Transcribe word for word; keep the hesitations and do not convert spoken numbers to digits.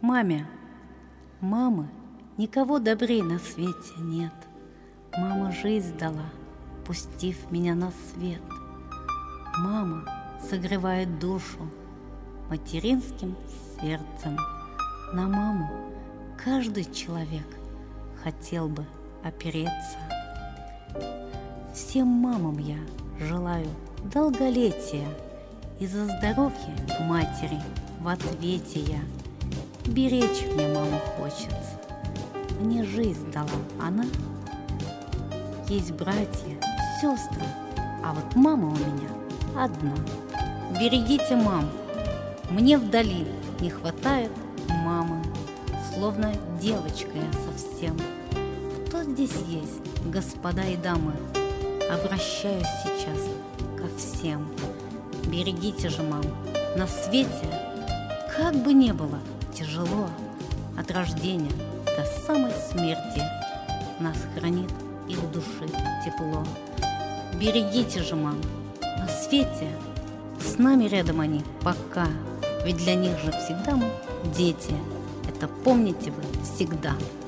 Маме, мамы, никого добрей на свете нет. Мама жизнь дала, пустив меня на свет. Мама согревает душу материнским сердцем. На маму каждый человек хотел бы опереться. Всем мамам я желаю долголетия, и за здоровье матери в ответе я. Беречь мне маму хочется, мне жизнь дала она. Есть братья, сестры, а вот мама у меня одна. Берегите мам, мне вдали не хватает мамы, словно девочка я совсем. Кто здесь есть, господа и дамы? Обращаюсь сейчас ко всем. Берегите же мам, на свете, как бы ни было тяжело, от рождения до самой смерти нас хранит их души тепло. Берегите же мам, на свете с нами рядом они пока, ведь для них же всегда мы дети. Это помните вы всегда.